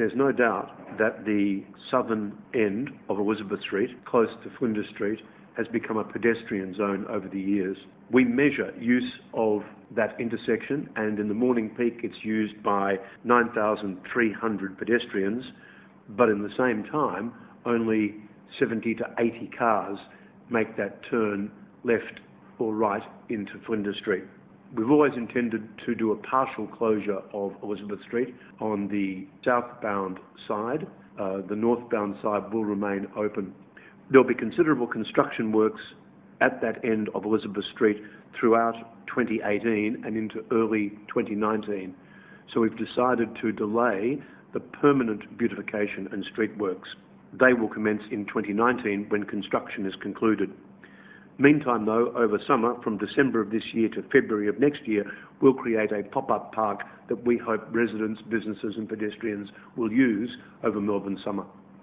There's no doubt that the southern end of Elizabeth Street, close to Flinders Street, has become a pedestrian zone over the years. We measure use of that intersection, and in the morning peak it's used by 9,300 pedestrians, but in the same time only 70 to 80 cars make that turn left or right into Flinders Street. We've always intended to do a partial closure of Elizabeth Street on the southbound side. The northbound side will remain open. There'll be considerable construction works at that end of Elizabeth Street throughout 2018 and into early 2019. So we've decided to delay the permanent beautification and street works. They will commence in 2019 when construction is concluded. Meantime, though, over summer, from December of this year to February of next year, we'll create a pop-up park that we hope residents, businesses and pedestrians will use over Melbourne summer.